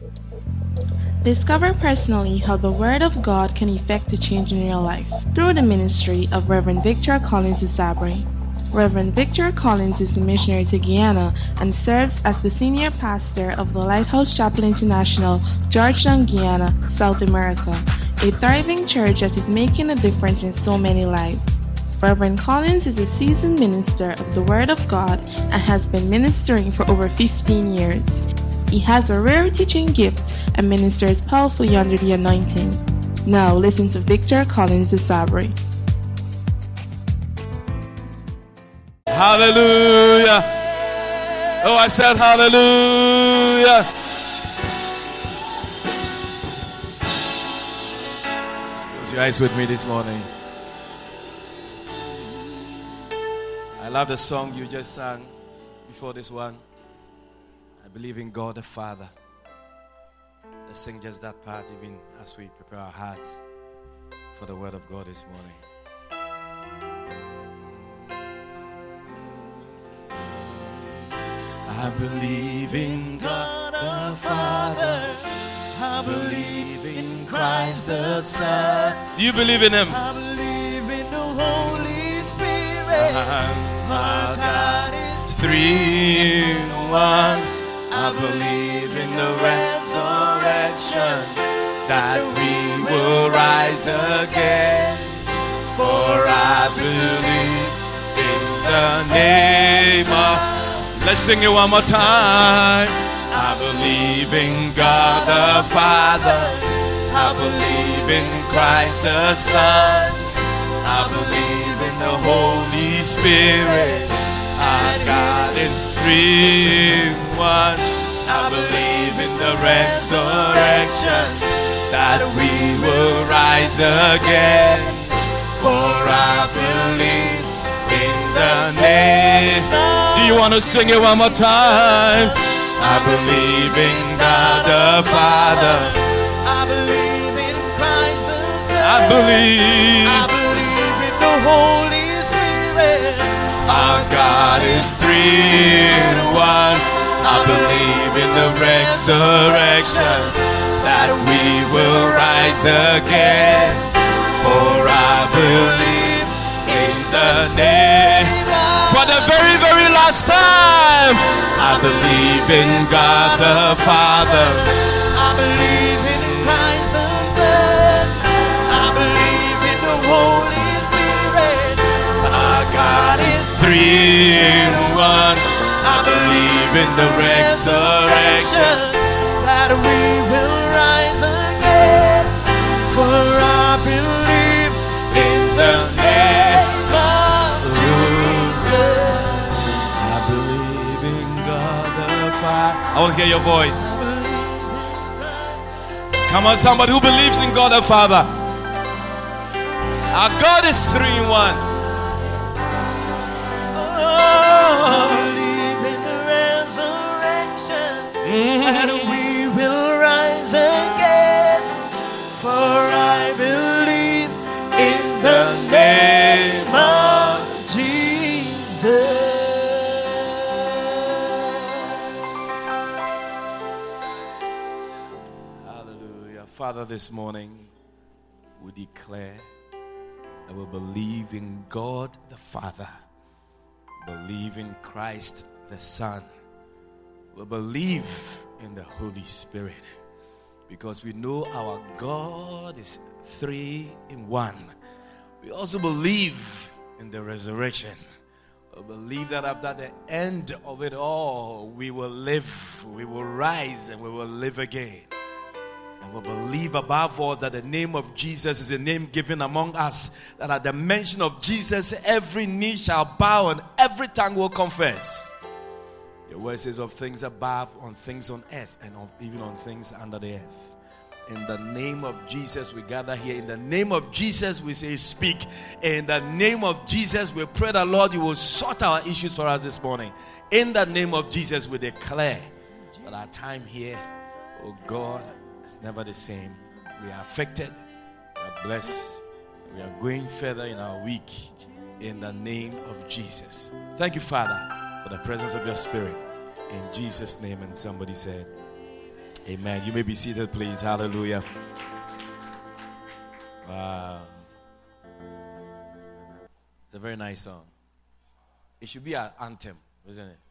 Discover personally how the Word of God can effect a change in your life through the ministry of Reverend Victor Collins Sabri. Reverend Victor Collins is a missionary to Guyana and serves as the senior pastor of the Lighthouse Chapel International, Georgetown, Guyana, South America, a thriving church that is making a difference in so many lives. Reverend Collins is a seasoned minister of the Word of God and has been ministering for over 15 years. He has a rare teaching gift and ministers powerfully under the anointing. Now listen to Victor Collins Sabri. Hallelujah. Oh, I said hallelujah. Close your eyes with me this morning. I love the song you just sang before this one. I believe in God the Father. Let's sing just that part even as we prepare our hearts for the word of God this morning. I believe in God the Father. I believe in Christ the Son. Do you believe in Him? I believe in the Holy Spirit. My God is 3 in 1. I believe in the resurrection, that we will rise again. For I believe in the name of... Let's sing it one more time. I believe in God the Father. I believe in Christ the Son. I believe in the Holy Spirit. I got it 3 in 1. I believe in the resurrection, that we will rise again. For I believe in the name. Do you want to sing it one more time? I believe in God the Father. I believe in Christ the Son. I believe in the Holy Spirit. Our God is 3 in 1. I believe in the resurrection, that we will rise again. For I believe in the name. For the very, very last time, I believe in God the Father. I believe in Christ the Son. I believe in the Holy Spirit. Our God is 3 in 1. I believe in the resurrection, that we will rise again. For I believe in the name of Jesus. I believe in God the Father. I want to hear your voice. Come on, somebody who believes in God the Father. Our God is 3 in 1. That we will rise again. For I believe in the name of Jesus. Hallelujah. Father, this morning we declare that we believe in God the Father, believe in Christ the Son. We believe in the Holy Spirit, because we know our God is 3 in 1. We also believe in the resurrection. We believe that after the end of it all, we will live, we will rise, and we will live again. And we believe above all that the name of Jesus is a name given among us, that at the mention of Jesus, every knee shall bow and every tongue will confess. Your word says of things above, on things on earth, and even on things under the earth. In the name of Jesus, we gather here. In the name of Jesus, we say speak. In the name of Jesus, we pray that, Lord, you will sort our issues for us this morning. In the name of Jesus, we declare that our time here, oh God, is never the same. We are affected, we are blessed, we are going further in our week. In the name of Jesus. Thank you, Father, for the presence of your Spirit. In Jesus' name. And somebody said, Amen. You may be seated, please. Hallelujah. Wow. It's a very nice song. It should be an anthem, isn't it?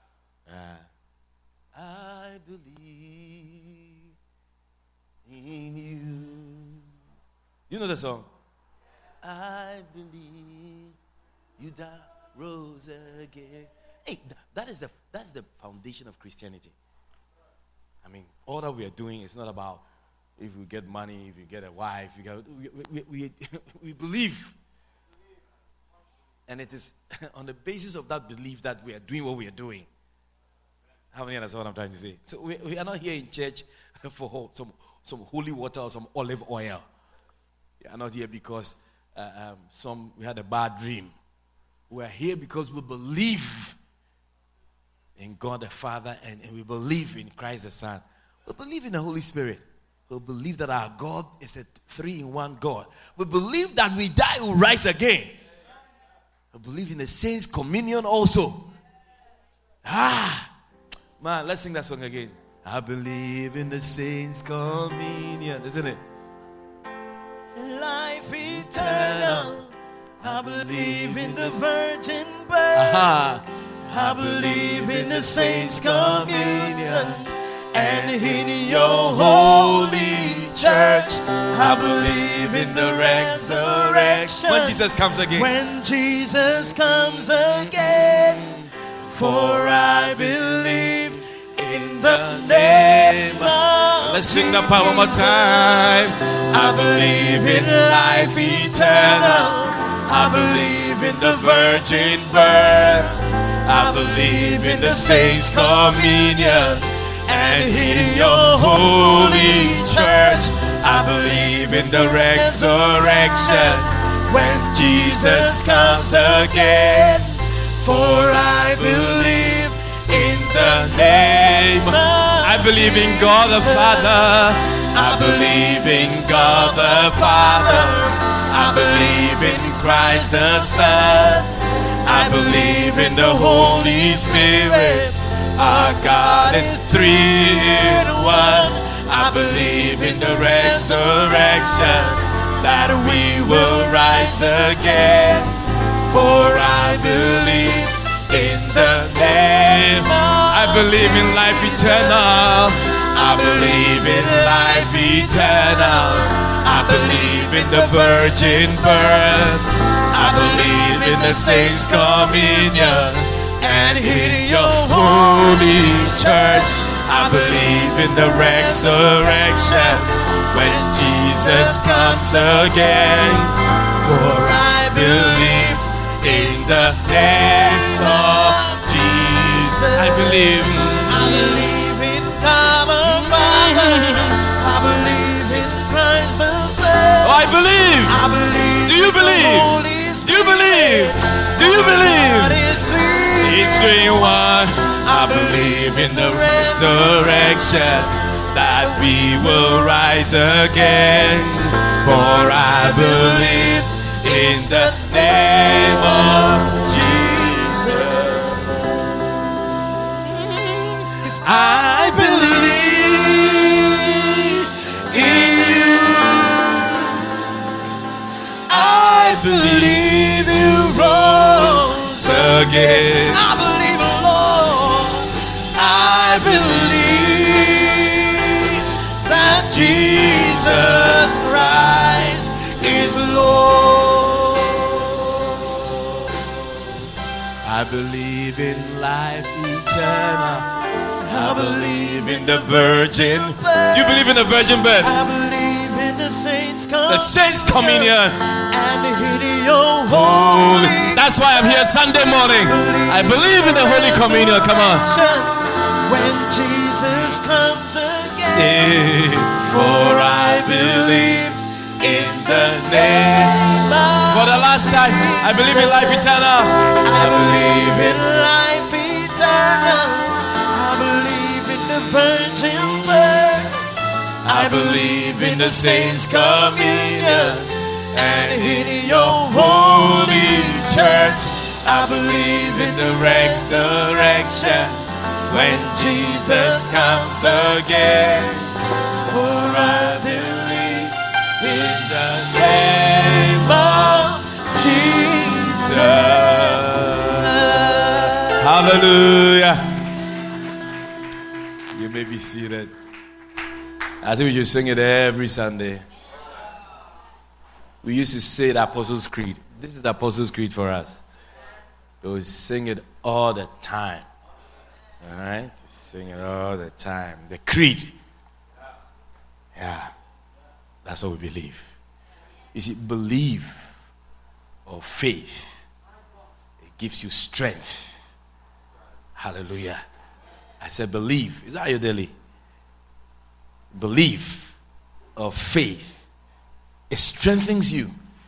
I believe in you. You know the song? I believe you died, rose again. Hey, that's the foundation of Christianity. I mean, all that we are doing is not about if we get money, if you get a wife. We believe. And it is on the basis of that belief that we are doing what we are doing. How many understand what I'm trying to say? So we are not here in church for some holy water or some olive oil. We are not here because we had a bad dream. We are here because we believe in God the Father and we believe in Christ the Son. We believe in the Holy Spirit. We believe that our God is a 3-in-1 God. We believe that we die, we rise again. We believe in the saints' communion also. Man, let's sing that song again. I believe in the saints' communion, isn't it? Life eternal. I believe in the virgin birth. I believe in the saints' communion and in your holy church. I believe in the resurrection. When Jesus comes again. When Jesus comes again. For I believe in the name of Let's sing that part one more time. I believe in life eternal. I believe in the virgin birth. I believe in the saints' communion and in your holy church. I believe in the resurrection when Jesus comes again. For I believe in the name. I believe in God the Father. I believe in God the Father. I believe in Christ the Son. I believe in the Holy Spirit. Our God is 3-in-1. I believe in the resurrection, that we will rise again. For I believe in the name of I believe in life eternal. I believe in life eternal. I believe in the virgin birth. I believe in the saints' communion and in your holy church. I believe in the resurrection when Jesus comes again. For I believe in the name of Jesus. I believe in God the Father. I believe in Christ the Son. I believe. I believe. Do you believe? Do you believe? Do you believe? He's 3-in-1. I believe in the resurrection, that we will rise again. For I believe in the name of Jesus. I believe in you. I believe you rose again. I believe, Lord. I believe that Jesus Christ is Lord. I believe in life eternal. I believe in the virgin birth. Do you believe in the virgin birth? I believe in the saints' communion. The saints' communion. And in your holy. That's why I'm here Sunday morning. I believe in the Holy Communion. Come on. When Jesus comes again. For I believe in the name of. For the last time, I believe in life eternal. I believe in life eternal. I believe in the virgin birth. I believe in the saints' communion and in your holy church. I believe in the resurrection when Jesus comes again. For I believe in the name of Jesus. Hallelujah. You may be seated. I think we should sing it every Sunday. We used to say the Apostles' Creed. This is the Apostles' Creed for us. We sing it all the time. All right? Sing it all the time. The creed. Yeah. That's what we believe. You see, believe or faith, it gives you strength. Hallelujah. I said believe. Is that your daily? Believe or faith, it strengthens you.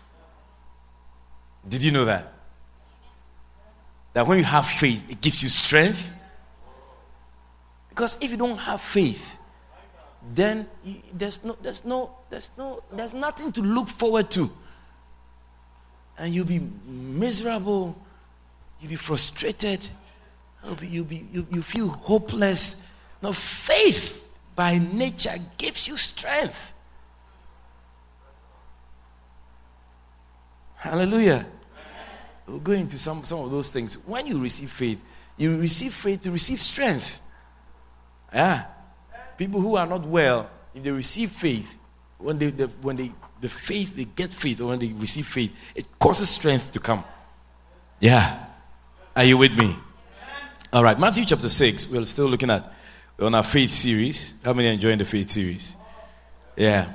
Did you know that? That when you have faith, it gives you strength. Because if you don't have faith, then there's nothing to look forward to. And you'll be miserable, you'll be frustrated, you feel hopeless. Now faith by nature gives you strength. Hallelujah. We'll go into some of those things. When you receive faith to receive strength. Yeah. People who are not well, if they receive faith, when they get faith, or when they receive faith, it causes strength to come. Yeah. Are you with me? All right. Matthew chapter 6. We're still looking at, we're on our faith series. How many are enjoying the faith series? Yeah.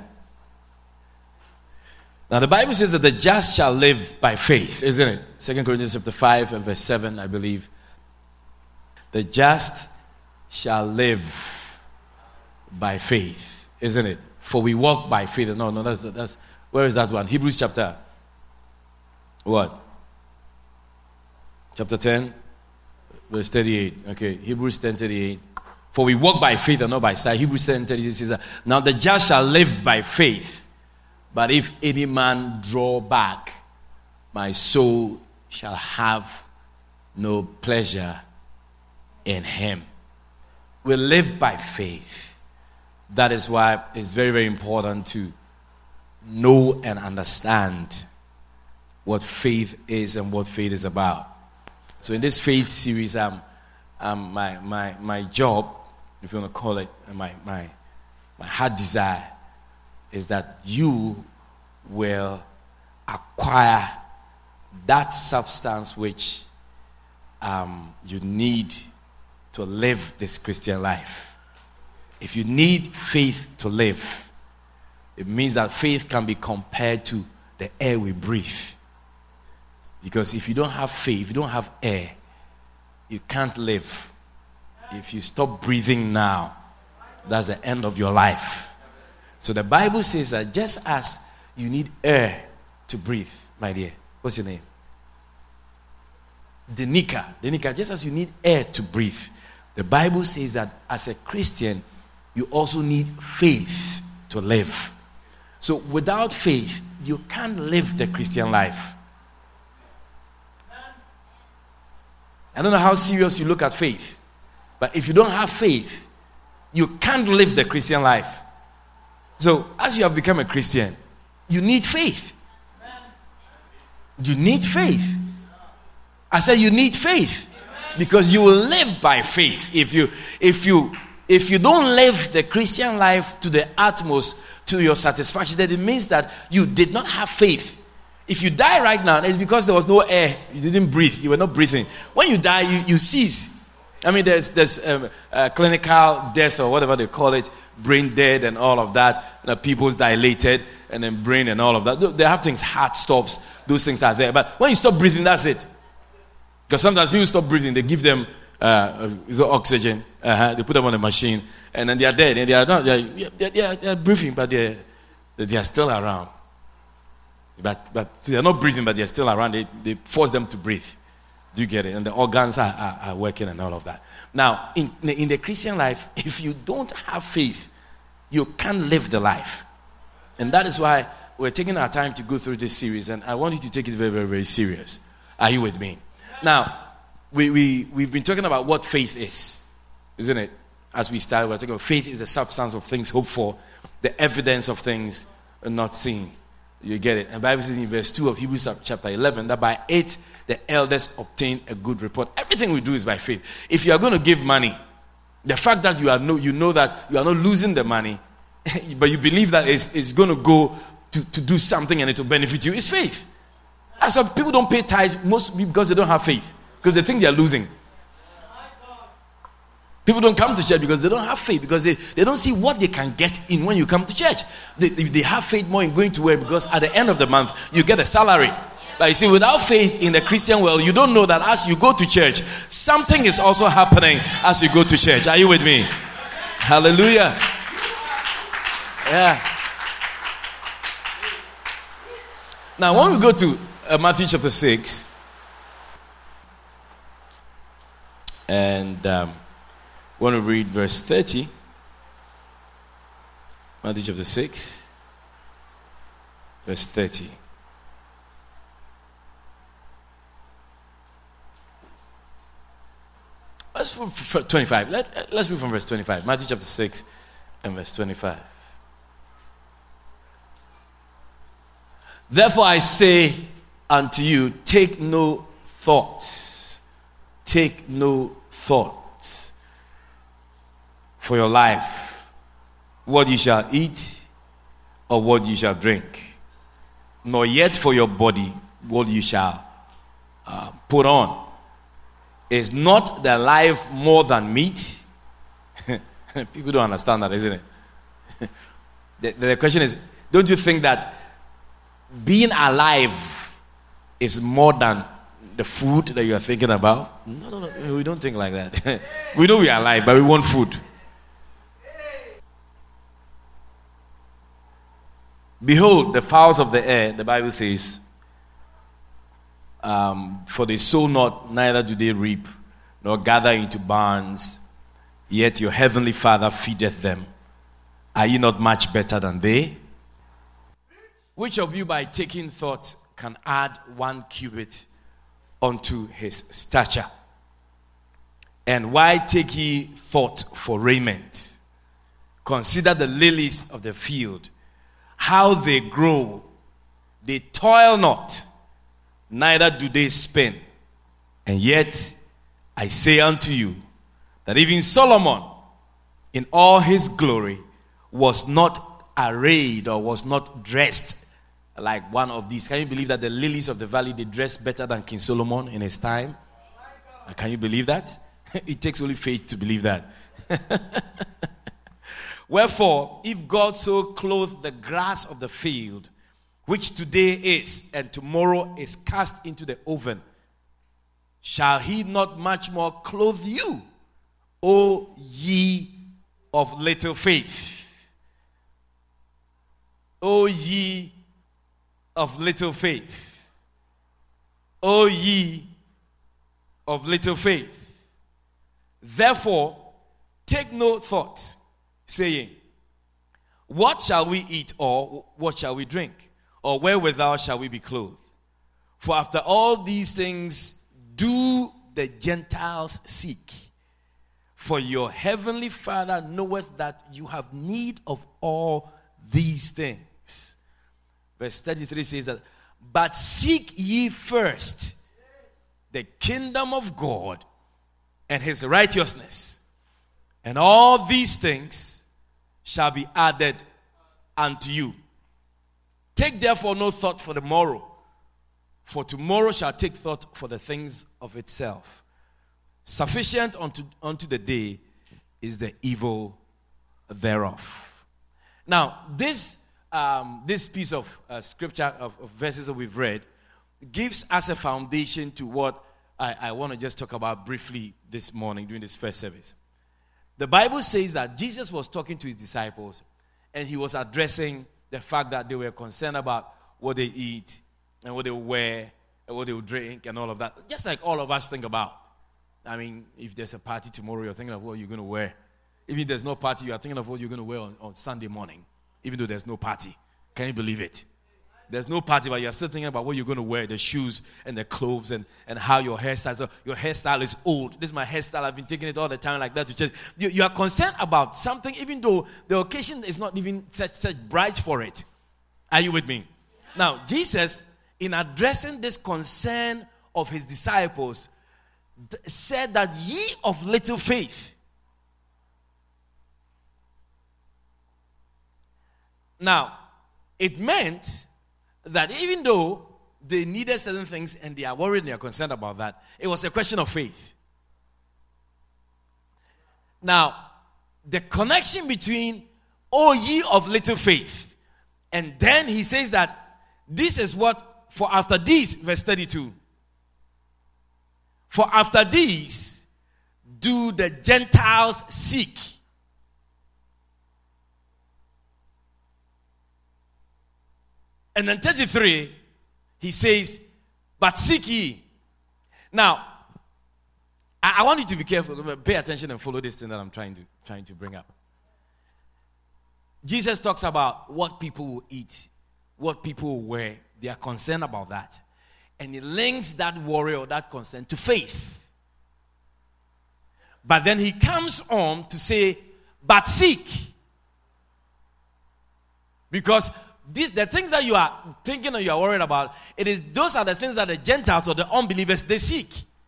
Now the Bible says that the just shall live by faith, isn't it? 2 Corinthians chapter 5 and verse 7, I believe. The just shall live by faith, isn't it? For we walk by faith. No, that's where is that one? Hebrews chapter what? Chapter 10, verse 38. Okay, Hebrews 10:38. For we walk by faith and not by sight. Hebrews 10:38 says that. Now the just shall live by faith. But if any man draw back, my soul shall have no pleasure in him. We live by faith. That is why it's very, very important to know and understand what faith is and what faith is about. So in this faith series, my job, if you want to call it, my heart desire is that you will acquire that substance which you need to live this Christian life. If you need faith to live, it means that faith can be compared to the air we breathe. Because if you don't have faith, if you don't have air, you can't live. If you stop breathing now, that's the end of your life. So the Bible says that just as you need air to breathe, my dear, what's your name? Denika, just as you need air to breathe, the Bible says that as a Christian, you also need faith to live. So without faith, you can't live the Christian life. I don't know how serious you look at faith, but if you don't have faith, you can't live the Christian life. So, as you have become a Christian, you need faith. You need faith. I said you need faith because you will live by faith. If you don't live the Christian life to the utmost, to your satisfaction, then it means that you did not have faith. If you die right now, it's because there was no air. You didn't breathe. You were not breathing. When you die, you cease. I mean, there's clinical death or whatever they call it, brain dead and all of that. People's dilated and then brain and all of that. They have things, heart stops. Those things are there. But when you stop breathing, that's it. Because sometimes people stop breathing. They give them oxygen. They put them on a machine. And then they are dead. And they are not. They are breathing, but they are still around. But they are not breathing, but they are still around. They force them to breathe. Do you get it? And the organs are working and all of that. Now, in the Christian life, if you don't have faith, you can't live the life. And that is why we're taking our time to go through this series. And I want you to take it very, very, very serious. Are you with me? Now, we've been talking about what faith is. isn't it? As we started, we're talking about faith is the substance of things hoped for, the evidence of things not seen. You get it? And the Bible says in verse 2 of Hebrews chapter 11 that by it the elders obtained a good report. Everything we do is by faith. If you are going to give money, the fact that you know that you are not losing the money, but you believe that it's going to go to do something and it will benefit you, is faith. And so people don't pay tithe mostly because they don't have faith, because they think they are losing. People don't come to church because they don't have faith, because they don't see what they can get in when you come to church. They have faith more in going to work, because at the end of the month you get a salary. But you see, without faith in the Christian world, you don't know that as you go to church, something is also happening as you go to church. Are you with me? Hallelujah. Yeah. Now when we go to Matthew chapter 6 and want to read verse 30. Matthew chapter 6, verse 30. Let's move from 25. Let's move from verse 25. Matthew chapter 6 and verse 25. Therefore I say unto you, take no thoughts. Take no thought for your life, what you shall eat or what you shall drink, nor yet for your body what you shall put on. Is not the life more than meat? People don't understand that, isn't it? The question is, don't you think that being alive is more than the food that you are thinking about? No, we don't think like that. We know we are alive, but we want food. Behold, the fowls of the air, the Bible says, for they sow not, neither do they reap, nor gather into barns, yet your heavenly Father feedeth them. Are ye not much better than they? Which of you by taking thought can add 1 cubit unto his stature? And why take ye thought for raiment? Consider the lilies of the field, how they grow. They toil not, neither do they spin. And yet I say unto you that even Solomon in all his glory was not arrayed or was not dressed like one of these. Can you believe that the lilies of the valley, they dress better than King Solomon in his time? Can you believe that? It takes only faith to believe that. Wherefore, if God so clothe the grass of the field, which today is and tomorrow is cast into the oven, shall he not much more clothe you, O ye of little faith? O ye of little faith. O ye of little faith. Therefore, take no thought, saying, what shall we eat, or what shall we drink, or wherewithal shall we be clothed? For after all these things do the Gentiles seek. For your heavenly Father knoweth that you have need of all these things. Verse 33 says that, but seek ye first the kingdom of God and his righteousness, and all these things shall be added unto you. Take therefore no thought for the morrow, for tomorrow shall take thought for the things of itself. Sufficient unto the day is the evil thereof. Now, this piece of scripture, of verses that we've read, gives us a foundation to what I want to just talk about briefly this morning during this first service. The Bible says that Jesus was talking to his disciples, and he was addressing the fact that they were concerned about what they eat and what they wear and what they will drink and all of that. Just like all of us think about. I mean, if there's a party tomorrow, you're thinking of what you're going to wear. Even if there's no party, you're thinking of what you're going to wear on Sunday morning, even though there's no party. Can you believe it? There's no party, but you're still thinking about what you're going to wear, the shoes and the clothes and how your hairstyle. So your hairstyle is old. This is my hairstyle. I've been taking it all the time like that to church. You are concerned about something, even though the occasion is not even such bright for it. Are you with me? Now, Jesus, in addressing this concern of his disciples, said that ye of little faith. Now, it meant that even though they needed certain things and they are worried and they are concerned about that, it was a question of faith. Now, the connection between, O ye of little faith, and then he says that this is what, for after these, verse 32, for after these do the Gentiles seek. And then 33, he says, but seek ye. Now, I want you to be careful, pay attention and follow this thing that I'm trying to bring up. Jesus talks about what people will eat, what people will wear. They are concerned about that. And he links that worry or that concern to faith. But then he comes on to say, but seek. Because the things that you are thinking or you are worried about, those are the things that the Gentiles or the unbelievers, they seek.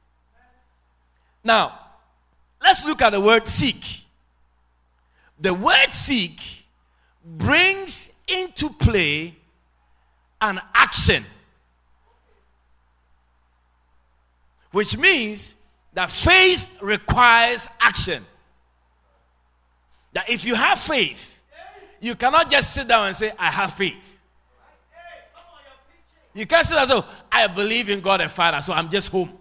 Now, let's look at the word seek. The word seek brings into play an action, which means that faith requires action. That if you have faith, you cannot just sit down and say, I have faith. You can't say, oh, I believe in God the Father, so I'm just home.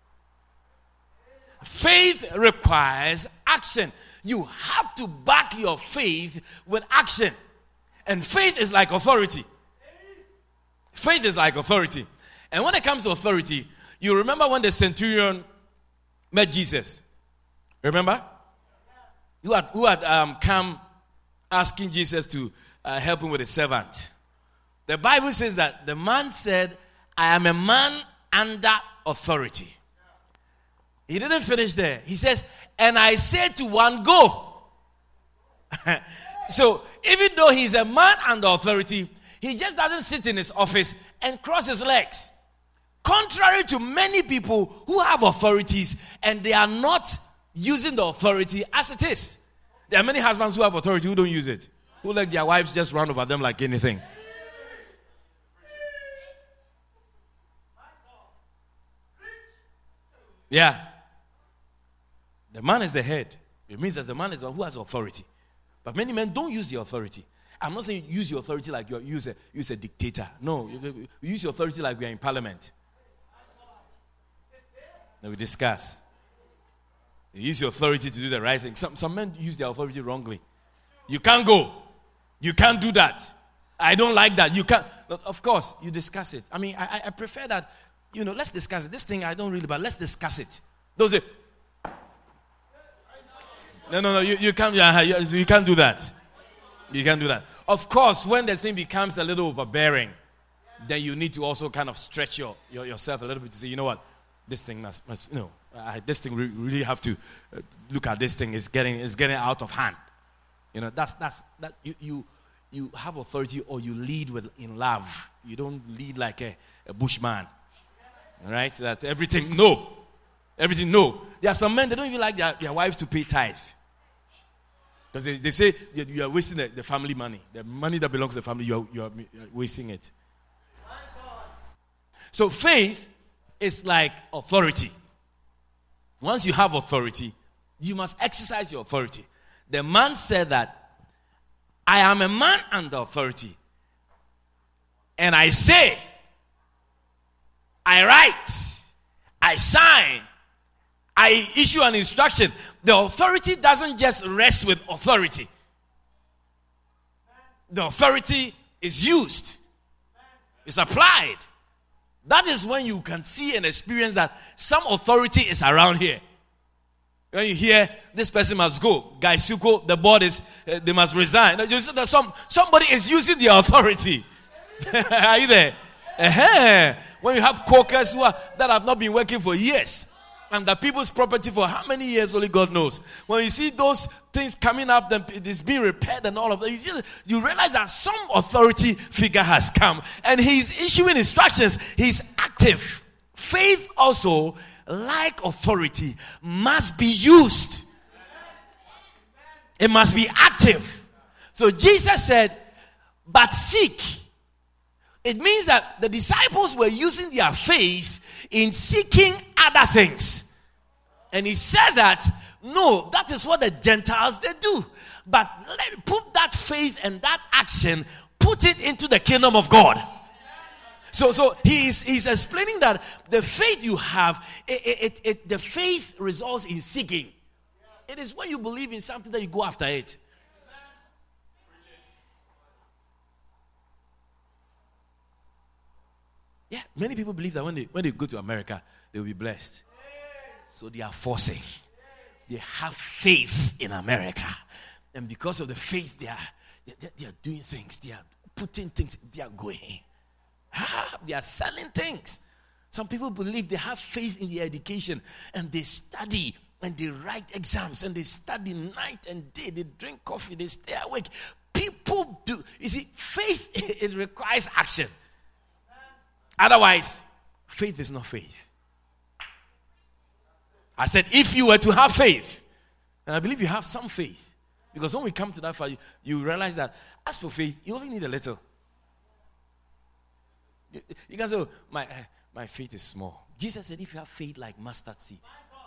Faith requires action. You have to back your faith with action. And faith is like authority. Faith is like authority. And when it comes to authority, you remember when the centurion met Jesus? Remember? Who had come asking Jesus to help him with a servant. The Bible says that the man said, I am a man under authority. He didn't finish there. He says, and I said to one, go. So, even though he's a man under authority, he just doesn't sit in his office and cross his legs. Contrary to many people who have authorities and they are not using the authority as it is. There are many husbands who have authority who don't use it. Who let their wives just run over them like anything. Yeah. The man is the head. It means that the man is the one who has authority. But many men don't use the authority. I'm not saying use your authority like you use a dictator. No, you use your authority like we are in parliament. Now we discuss. You use your authority to do the right thing. Some men use their authority wrongly. You can't go. You can't do that. I don't like that. You can't. Of course, you discuss it. I mean, I prefer that, let's discuss it. This thing I don't really, but let's discuss it. Don't say, no, you can't do that. You can't do that. Of course, when the thing becomes a little overbearing, then you need to also kind of stretch yourself a little bit to say, you know what, this thing must this thing we really have to look at. This thing is getting out of hand. That you have authority, or you lead in love. You don't lead like a bushman, right? That everything no. There are some men, they don't even like their wives to pay tithe. Because they say you are wasting the family money. The money that belongs to the family, you are wasting it. So faith is like authority. Once you have authority, you must exercise your authority. The man said that, I am a man under authority. And I say, I write, I sign, I issue an instruction. The authority doesn't just rest with authority. The authority is used. It's applied. That is when you can see and experience that some authority is around here. When you hear this person must go, Gaisuko, the board is, they must resign. You see that somebody is using the authority. Are you there? Uh-huh. When you have caucus that have not been working for years, and the people's property for how many years only God knows. When you see those things coming up, then it's being repaired and all of that, you realize that some authority figure has come and he's issuing instructions. He's active. Faith also, like authority, must be used. It must be active. So Jesus said, but seek. It means that the disciples were using their faith in seeking other things. And he said that, no, that is what the Gentiles, they do. But put that faith and that action, put it into the kingdom of God. So he's explaining that the faith you have, the faith results in seeking. It is when you believe in something that you go after it. Yeah, many people believe that when they go to America, they will be blessed. So they are forcing. They have faith in America. And because of the faith, they are doing things. They are putting things. They are going. They are selling things. Some people believe they have faith in their education. And they study. And they write exams. And they study night and day. They drink coffee. They stay awake. People do. You see, faith, it requires action. Otherwise, faith is not faith. I said, if you were to have faith, and I believe you have some faith, because when we come to that faith, you realize that as for faith, you only need a little. You can say, oh, my faith is small. Jesus said, if you have faith like mustard seed.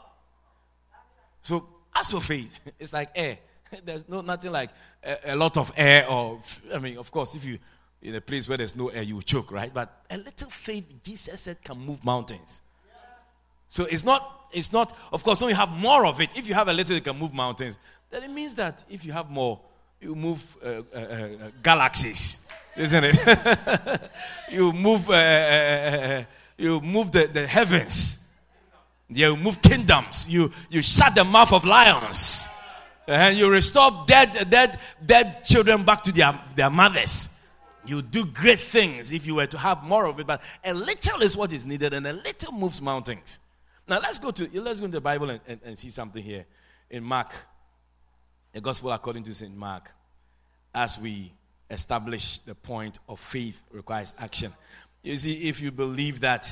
So, as for faith, it's like air. There's nothing like a lot of air, or, of course, if you in a place where there's no air, you will choke, right? But a little faith, Jesus said, can move mountains. So it's not, of course, when you have more of it, if you have a little, it can move mountains. Then it means that if you have more, you move galaxies, isn't it? you move the heavens. You move kingdoms. You shut the mouth of lions. And you restore dead children back to their mothers. You do great things if you were to have more of it, but a little is what is needed, and a little moves mountains. Now let's go to the Bible and see something here in Mark, the Gospel according to St. Mark, as we establish the point of faith requires action. You see, if you believe that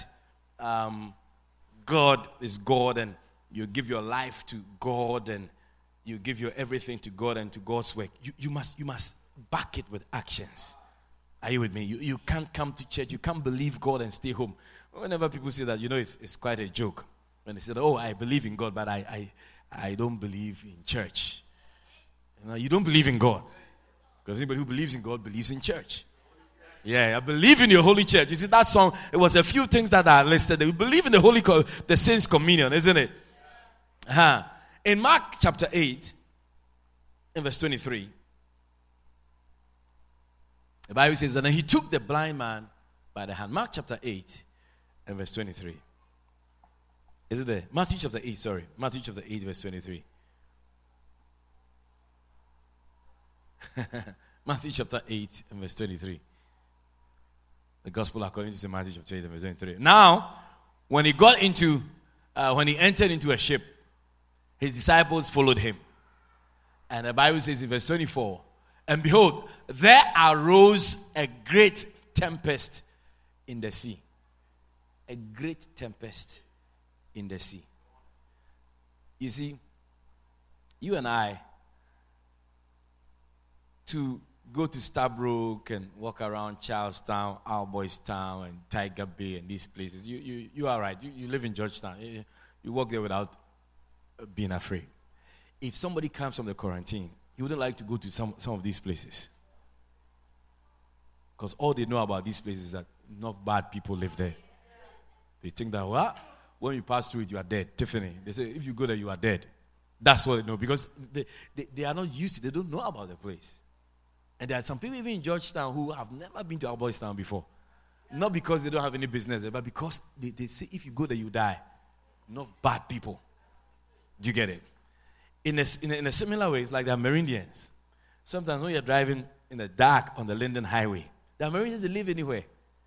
God is God and you give your life to God and you give your everything to God and to God's work, you must back it with actions. Are you with me? You can't come to church. You can't believe God and stay home. Whenever people say that, it's quite a joke. When they say, oh, I believe in God, but I don't believe in church. You don't believe in God. Because anybody who believes in God believes in church. Yeah, I believe in your holy church. You see, that song, it was a few things that are listed. We believe in the saints' communion, isn't it? In Mark chapter 8, in verse 23, the Bible says that he took the blind man by the hand. Mark chapter 8 and verse 23. Is it there? Matthew chapter 8, sorry. Matthew chapter 8 verse 23. Matthew chapter 8 and verse 23. The Gospel according to St. Matthew chapter 8 and verse 23. Now, when he entered into a ship, his disciples followed him. And the Bible says in verse 24, and behold, there arose a great tempest in the sea. A great tempest in the sea. You see, you and I, to go to Stabroek and walk around Charlestown, Our Boys Town, and Tiger Bay and these places, you are right. You live in Georgetown. You walk there without being afraid. If somebody comes from the quarantine, you wouldn't like to go to some of these places. Because all they know about these places is that enough bad people live there. They think that, when you pass through it, you are dead. Tiffany, they say, if you go there, you are dead. That's what they know. Because they are not used to it. They don't know about the place. And there are some people even in Georgetown who have never been to Our Boys Town before. Not because they don't have any business there, but because they say if you go there, you die. Enough bad people. Do you get it? In a similar way, it's like the Amerindians. Sometimes when you're driving in the dark on the Linden Highway, The Americans, they live anywhere.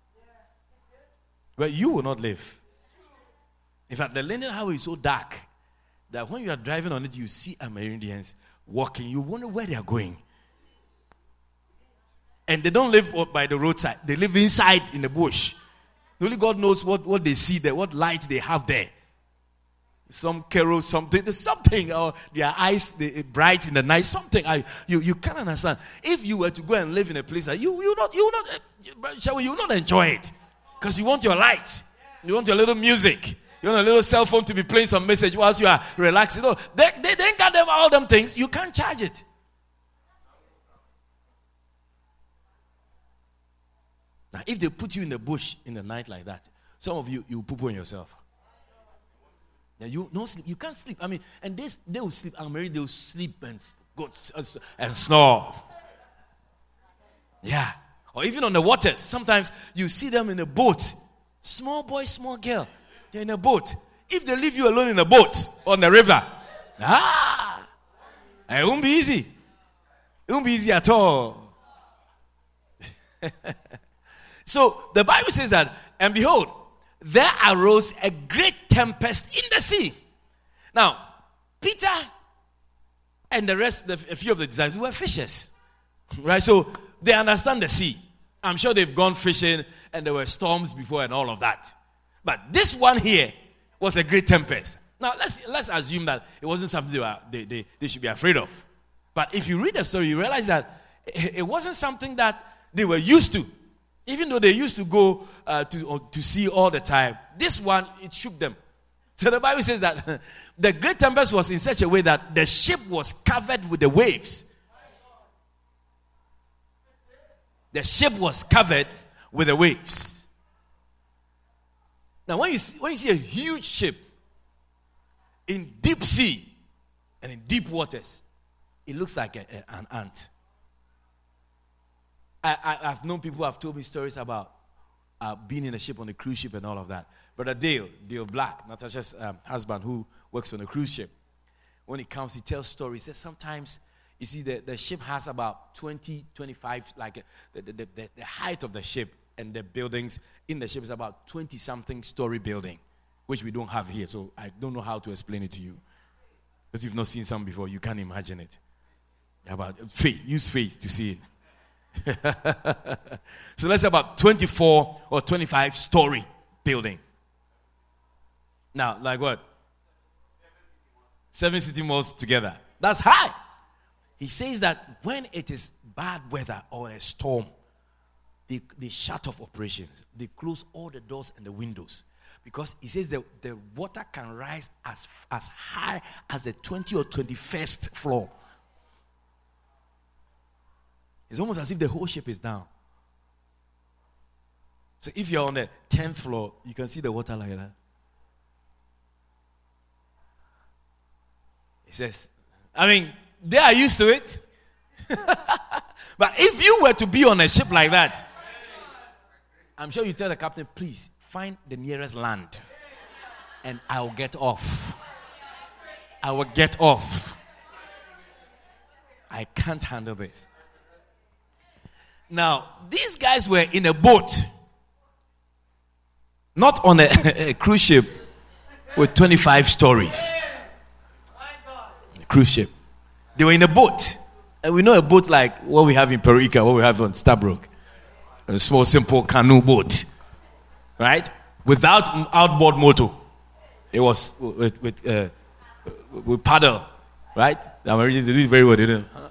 But you will not live. In fact, the London highway is so dark that when you are driving on it, you see Americans walking. You wonder where they are going. And they don't live by the roadside. They live inside in the bush. Only God knows what they see there, what light they have there. Some carol, something, there's something, or their eyes they bright in the night, something. You can't understand. If you were to go and live in a place that you will not enjoy it, because you want your light, you want your little music, you want a little cell phone to be playing some message whilst you are relaxing. No, they ain't got them all them things. You can't charge it. Now, if they put you in the bush in the night like that, some of you poo-poo on yourself. Now, you can't sleep. I mean, and they will sleep. I'm married. They will sleep and go and snore. Yeah. Or even on the waters. Sometimes you see them in a boat. Small boy, small girl. They're in a boat. If they leave you alone in a boat on the river, it won't be easy. It won't be easy at all. So the Bible says that, and behold, there arose a great tempest in the sea. Now, Peter and the rest, a few of the disciples were fishers. Right? So they understand the sea. I'm sure they've gone fishing and there were storms before and all of that. But this one here was a great tempest. Now, let's assume that it wasn't something they should be afraid of. But if you read the story, you realize that it wasn't something that they were used to. Even though they used to go to sea all the time, this one, it shook them. So the Bible says that the great tempest was in such a way that the ship was covered with the waves. The ship was covered with the waves. Now, when you see a huge ship in deep sea and in deep waters, it looks like an ant. I've known people who have told me stories about being in a ship on a cruise ship and all of that. Brother Dale Black, Natasha's husband, who works on a cruise ship, when he comes, he tells stories. He says sometimes, you see, the ship has about 20, 25, like the height of the ship and the buildings in the ship is about 20-something story building, which we don't have here. So I don't know how to explain it to you. Because you've not seen some before, you can't imagine it. About faith, use faith to see it. So let's say about 24 or 25 story building. Now, like what? 7 city malls together. That's high. He says that when it is bad weather or a storm, they shut off operations. They close all the doors and the windows. Because he says that the water can rise as high as the 20 or 21st floor. It's almost as if the whole ship is down. So if you're on the 10th floor, you can see the water like that. He says, I mean, they are used to it. But if you were to be on a ship like that, I'm sure you tell the captain, please, find the nearest land and I'll get off. I will get off. I can't handle this. Now, these guys were in a boat, not on a cruise ship with 25 stories. A cruise ship. They were in a boat. And we know a boat like what we have in Perica, what we have on Stabroek. A small, simple canoe boat. Right? Without outboard motor. It was with paddle. Right? The Americans do it very well, didn't they?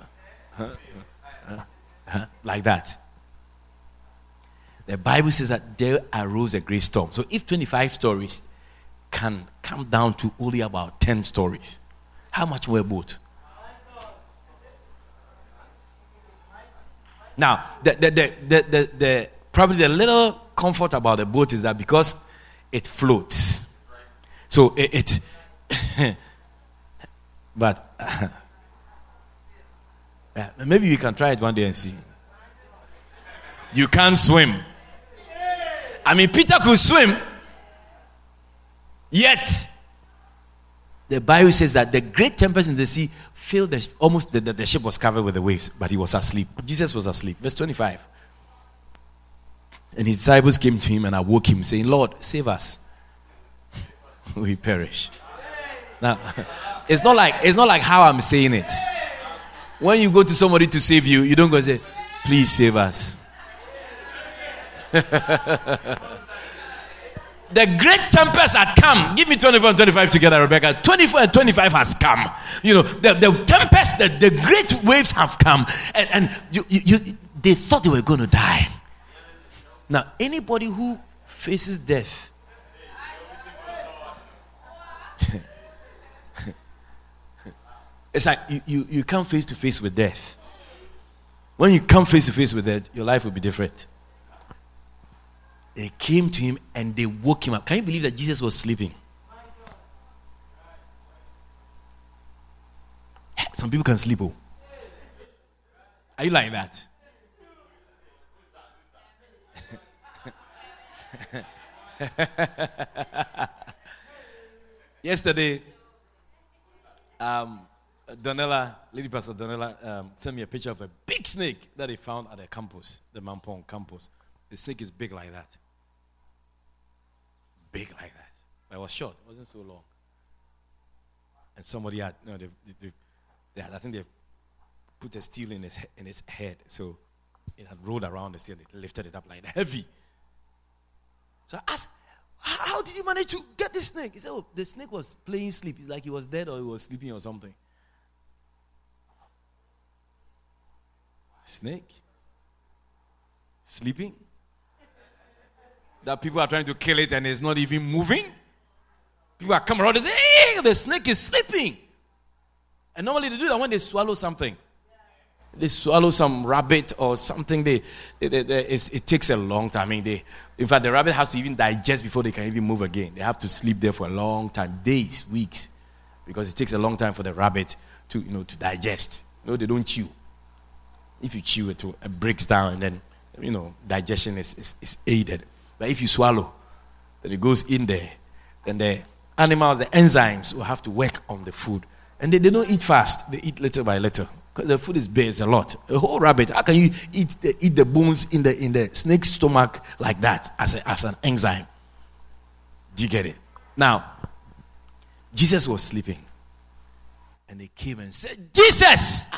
Like that. The Bible says that there arose a great storm. So if 25 stories can come down to only about 10 stories, how much were a boat? Now, the probably the little comfort about the boat is that because it floats. So it but maybe we can try it one day and see. You can't swim. I mean, Peter could swim. Yet, the Bible says that the great tempest in the sea filled the ship was covered with the waves, but he was asleep. Jesus was asleep. Verse 25. And his disciples came to him and awoke him, saying, Lord, save us. We perish. Now, it's not like how I'm saying it. When you go to somebody to save you, you don't go and say, please save us. The great tempest had come. Give me 24 and 25 together, Rebecca. 24 and 25 has come. You know, the tempest, the great waves have come. And they thought they were going to die. Now, anybody who faces death, it's like you come face to face with death. When you come face to face with death, your life will be different. They came to him and they woke him up. Can you believe that Jesus was sleeping? Some people can sleep. Oh. Are you like that? Yesterday, Lady Pastor Donella sent me a picture of a big snake that they found at the campus, the Mampong campus. The snake is big like that. Big like that. But it was short. It wasn't so long. And somebody had, I think they put a steel in its head. So it had rolled around the steel. They lifted it up like heavy. So I asked, how did you manage to get this snake? He said, oh, the snake was playing sleep. It's like he was dead or he was sleeping or something. Snake? Sleeping? That people are trying to kill it and it's not even moving. People are coming around and say, hey, the snake is sleeping. And normally they do that when they swallow something. They swallow some rabbit or something. It takes a long time. In fact, the rabbit has to even digest before they can even move again. They have to sleep there for a long time, days, weeks, because it takes a long time for the rabbit to digest. They don't chew. If you chew, it breaks down and then digestion is aided. But if you swallow, then it goes in there. Then the animals, the enzymes, will have to work on the food. And they don't eat fast. They eat little by little. Because the food is big, it's a lot. A whole rabbit, how can you eat the bones in the snake's stomach like that as an enzyme? Do you get it? Now, Jesus was sleeping. And they came and said, Jesus!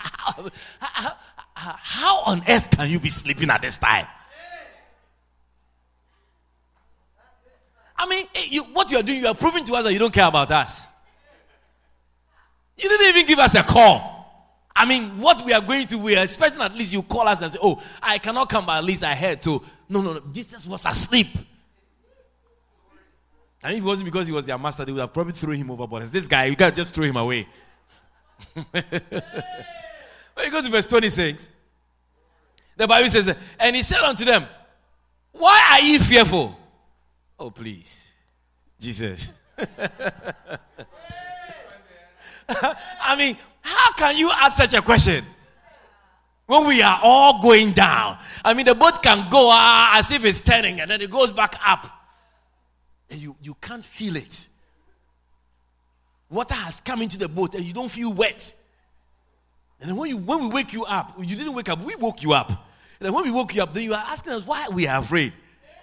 How on earth can you be sleeping at this time? I mean, what you are doing, you are proving to us that you don't care about us. You didn't even give us a call. I mean, what we are going to, we are expecting at least you call us and say, oh, I cannot come, but at least I heard. So, no. Jesus was asleep. And if it wasn't because he was their master, they would have probably thrown him overboard. This guy, you can't just throw him away. When you go to verse 26, the Bible says, and he said unto them, why are ye fearful? Oh, please. Jesus. I mean, how can you ask such a question when we are all going down? I mean, the boat can go as if it's turning and then it goes back up. And you can't feel it. Water has come into the boat and you don't feel wet. And then when we wake you up, you didn't wake up, we woke you up. And then when we woke you up, then you are asking us why we are afraid.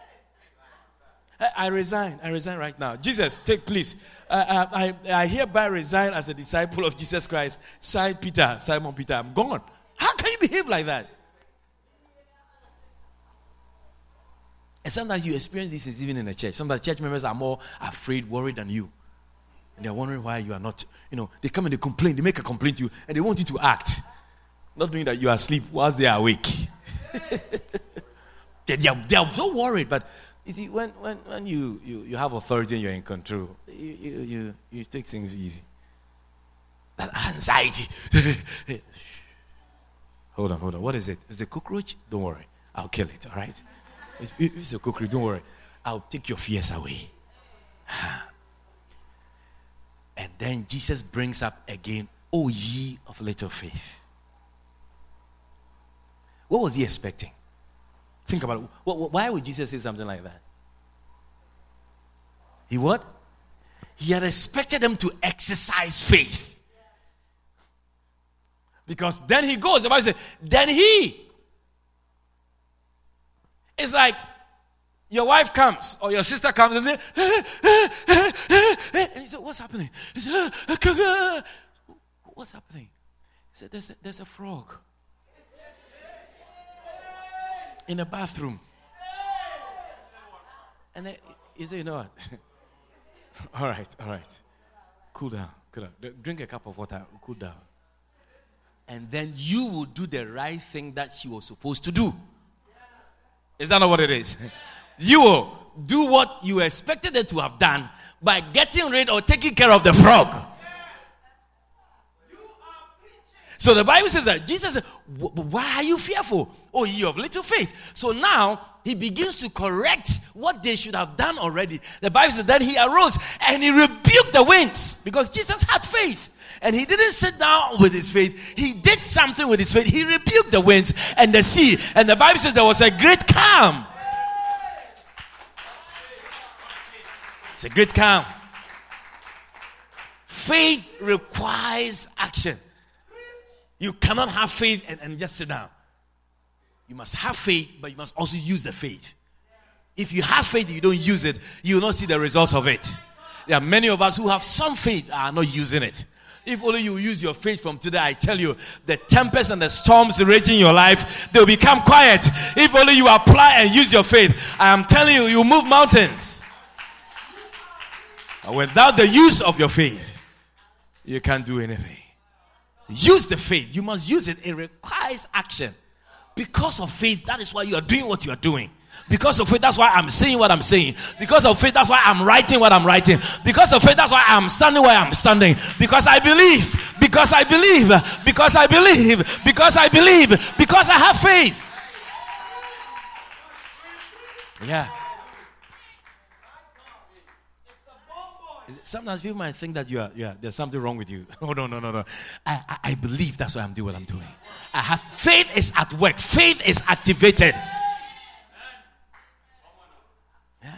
I resign right now. Jesus, take please. I hereby resign as a disciple of Jesus Christ. Simon Peter, I'm gone. How can you behave like that? And sometimes you experience this even in the church. Sometimes church members are more afraid, worried than you. And they're wondering why you are not, they come and they complain, they make a complaint to you, and they want you to act. Not knowing that you are asleep whilst they are awake. they are so worried, but you see, when you have authority and you're in control, you take things easy. That anxiety. Hold on. What is it? Is it a cockroach? Don't worry. I'll kill it, all right? If it's a cockroach, don't worry. I'll take your fears away. And then Jesus brings up again, O ye of little faith. What was he expecting? Think about it. Why would Jesus say something like that? He what? He had expected them to exercise faith. Because then he goes, the Bible says, then he. It's like Your wife comes or your sister comes and says, and you say, what's happening? He said, what's happening? He said, there's a frog in the bathroom. And then he said, you know what? All right. Cool down. Drink a cup of water, cool down. And then you will do the right thing that she was supposed to do. Is that not what it is? You will do what you expected her to have done by getting rid or taking care of the frog. So the Bible says that Jesus said, why are you fearful? Oh, ye of little faith. So now he begins to correct what they should have done already. The Bible says that he arose and he rebuked the winds because Jesus had faith. And he didn't sit down with his faith. He did something with his faith. He rebuked the winds and the sea. And the Bible says there was a great calm. It's a great calm. Faith requires action. You cannot have faith and just sit down. You must have faith, but you must also use the faith. If you have faith and you don't use it, you will not see the results of it. There are many of us who have some faith are not using it. If only you use your faith from today, I tell you, the tempests and the storms raging in your life, they'll become quiet. If only you apply and use your faith, I am telling you, you move mountains. Without the use of your faith, you can't do anything. Use the faith. You must use it. It requires action. Because of faith, that is why you are doing what you are doing. Because of faith, that's why I'm saying what I'm saying. Because of faith, that's why I'm writing what I'm writing. Because of faith, that's why I'm standing where I'm standing. Because I believe. Because I believe. Because I believe. Because I believe. Because I have faith. Yeah. Sometimes people might think that there's something wrong with you. Oh, no. I believe, that's why I'm doing what I'm doing. I have faith is at work. Faith is activated. Yeah.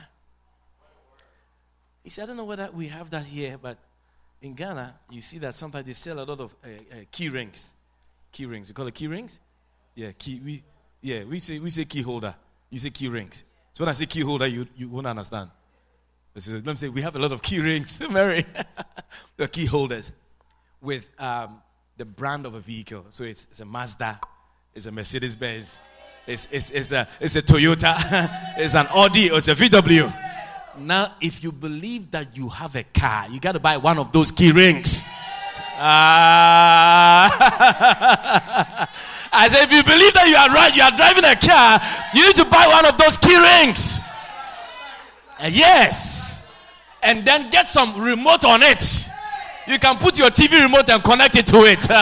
You see, I don't know whether we have that here, but in Ghana, you see that sometimes they sell a lot of key rings. Key rings. You call it key rings? Yeah, we say key holder. You say key rings. So when I say key holder, you won't understand. Let me say, we have a lot of key rings, Mary. The key holders with the brand of a vehicle. So it's a Mazda, it's a Mercedes-Benz, it's a Toyota, it's an Audi, or it's a VW. Now, if you believe that you have a car, you got to buy one of those key rings. I said, if you believe that you are right, you are driving a car, you need to buy one of those key rings. Yes. And then get some remote on it. You can put your TV remote and connect it to it.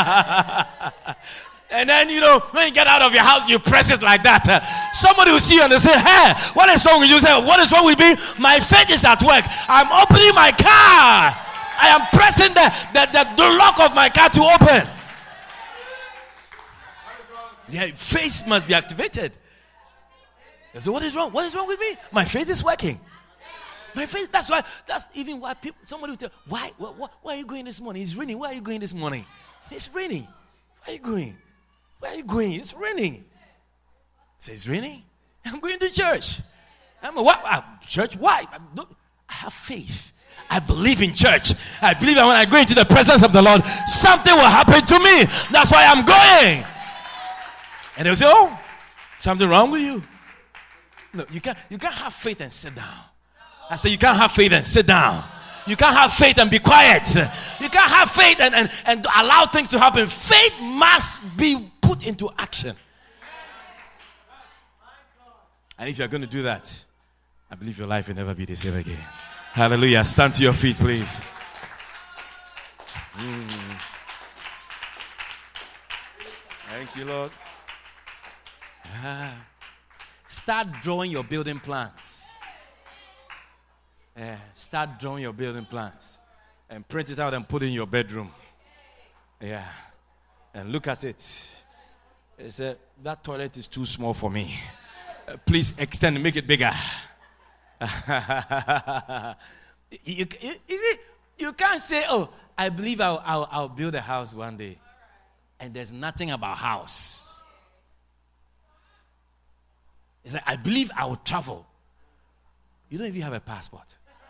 And then, when you get out of your house, you press it like that. Somebody will see you and they say, hey, what is wrong with you? Say, what is wrong with me? My faith is at work. I'm opening my car. I am pressing the lock of my car to open. Yeah, faith must be activated. I say, what is wrong? What is wrong with me? My faith is working. My faith, that's even why somebody will tell, why are you going this morning? It's raining. Why are you going this morning? It's raining. Why are you going? Where are you going? It's raining. Say, it's raining? I'm going to church. Church? Why? I have faith. I believe in church. I believe that when I go into the presence of the Lord, something will happen to me. That's why I'm going. And they'll say, oh, something wrong with you? No, you can't have faith and sit down. I say you can't have faith and sit down. You can't have faith and be quiet. You can't have faith and allow things to happen. Faith must be put into action. And if you're going to do that, I believe your life will never be the same again. Hallelujah. Stand to your feet, please. Thank you, Lord. Start drawing your building plans. Start drawing your building plans and print it out and put it in your bedroom. Yeah. And look at it. Say, that toilet is too small for me. Please extend and make it bigger. You can't say, oh, I believe I'll build a house one day. And there's nothing about house. It's like, I believe I will travel. You don't even have a passport.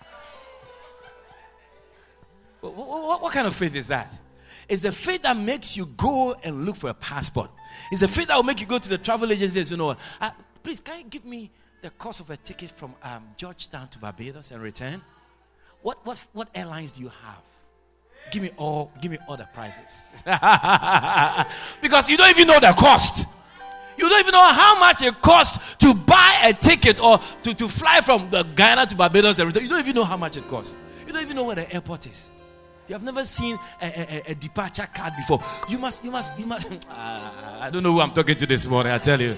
What kind of faith is that? It's the faith that makes you go and look for a passport. It's the faith that will make you go to the travel agencies. You know, please, can you give me the cost of a ticket from Georgetown to Barbados and return? What airlines do you have? Give me all the prices. Because you don't even know the cost. You don't even know how much it costs to buy a ticket or to fly from the Guyana to Barbados and return. You don't even know how much it costs. You don't even know where the airport is. You have never seen a departure card before. You must. I don't know who I'm talking to this morning, I tell you.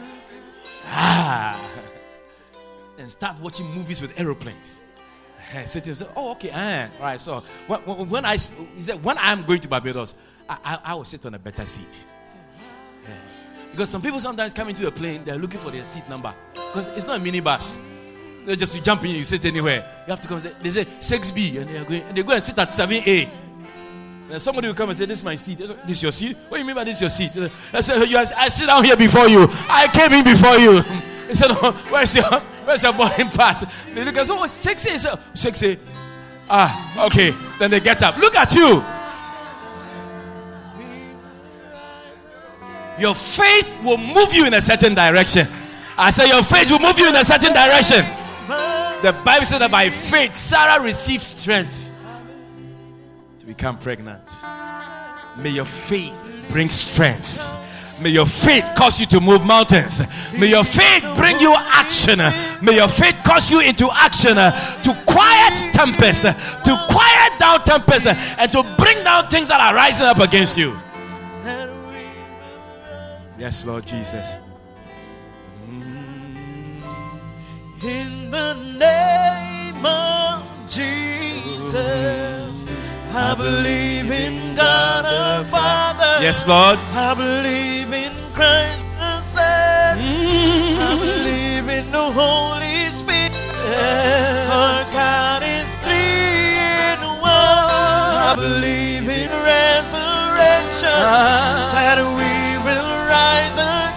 And start watching movies with aeroplanes. Sitting, oh, okay. Right. So when I'm going to Barbados, I will sit on a better seat. Because some people sometimes come into a plane, they're looking for their seat number. Because it's not a minibus. They just you jump in, you sit anywhere. You have to come and say, they say 6B, and they go and sit at 7A. And somebody will come and say, this is my seat. This is your seat? What do you mean by this is your seat? I said, I sit down here before you. I came in before you. He said, oh, where's your boarding pass? They look and say, oh, 6A. 6A. Okay. Then they get up. Look at you. Your faith will move you in a certain direction. I say your faith will move you in a certain direction. The Bible said that by faith, Sarah received strength to become pregnant. May your faith bring strength. May your faith cause you to move mountains. May your faith bring you action. May your faith cause you into action to quiet tempests, to quiet down tempests, and to bring down things that are rising up against you. Yes, Lord Jesus. In the name of Jesus, I believe in God our Father. Yes, Lord. I believe in Christ the Son. I believe in the Holy Spirit. Our God is three in one. I believe in resurrection, that we will rise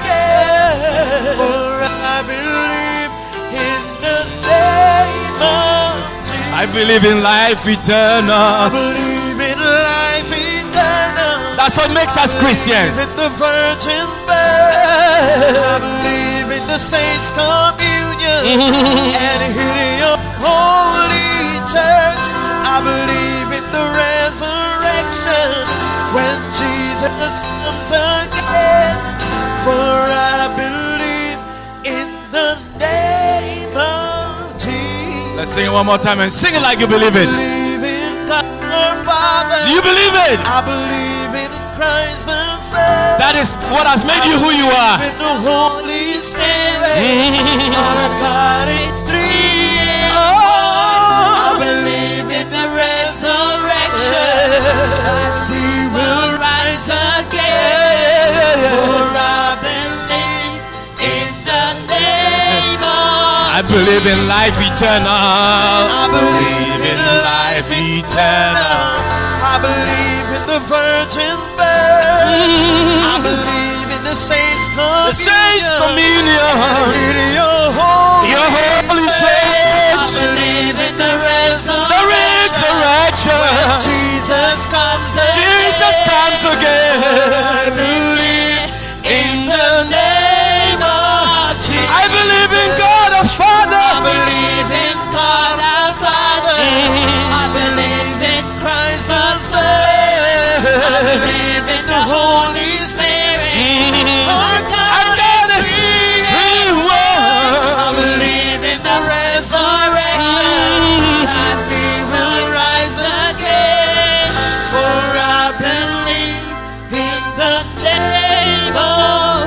again. For I believe in the name of Jesus. I believe in life eternal. I believe in life eternal. That's what makes us Christians. I believe in the virgin birth. I believe in the saints' communion and in your holy church. I believe in the resurrection when Jesus comes again. For I believe in the name of Jesus. Let's sing it one more time and sing it like you believe it. I believe in God our Father. Do you believe it? I believe in Christ the Son. That is what has made you who you are. I believe in the Holy Spirit. Our God is three in one. I believe in the resurrection, that we will rise again. For I believe in the name of I believe in life eternal. I believe in life eternal. I believe in the virgin birth. I believe in the saints' communion. The saints' communion. In your holy church. I believe in the resurrection. The resurrection. When Jesus comes again. Jesus comes again. I believe in the name of Jesus. I believe in God the Father. I believe in God our Father. I believe in Christ the Son. I believe in the Holy Spirit. Our God is three in one. I believe in the resurrection, that we will rise again. For I believe in the name of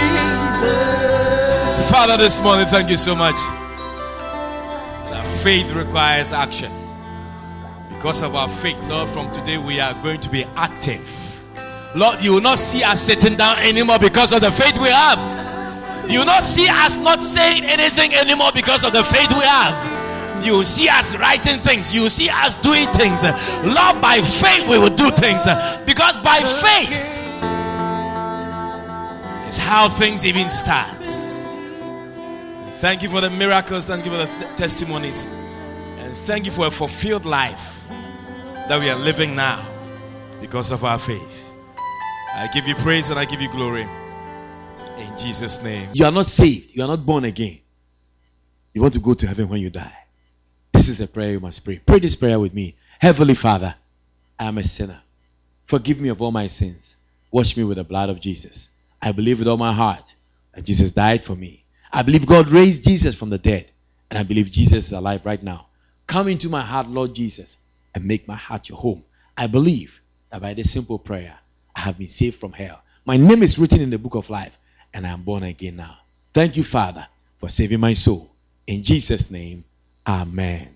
Jesus. Father, this morning, thank you so much. That faith requires action. Because of our faith, Lord, from today we are going to be active. Lord, you will not see us sitting down anymore because of the faith we have. You will not see us not saying anything anymore because of the faith we have. You will see us writing things. You will see us doing things. Lord, by faith we will do things. Because by faith is how things even start. Thank you for the miracles. Thank you for the testimonies. And thank you for a fulfilled life that we are living now because of our faith. I give you praise and I give you glory. In Jesus' name. You are not saved. You are not born again. You want to go to heaven when you die. This is a prayer you must pray. Pray this prayer with me. Heavenly Father, I am a sinner. Forgive me of all my sins. Wash me with the blood of Jesus. I believe with all my heart that Jesus died for me. I believe God raised Jesus from the dead. And I believe Jesus is alive right now. Come into my heart, Lord Jesus, and make my heart your home. I believe that by this simple prayer, I have been saved from hell. My name is written in the book of life, and I am born again now. Thank you, Father, for saving my soul. In Jesus' name, amen.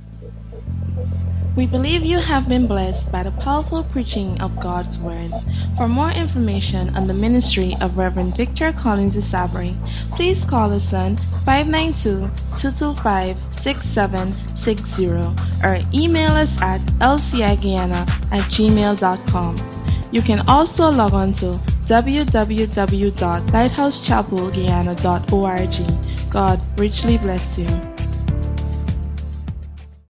We believe you have been blessed by the powerful preaching of God's Word. For more information on the ministry of Reverend Victor Collins Isabri, please call us on 592-225-6760 or email us at lciguyana@gmail.com. You can also log on to www.lighthousechapelguyana.org. God richly bless you.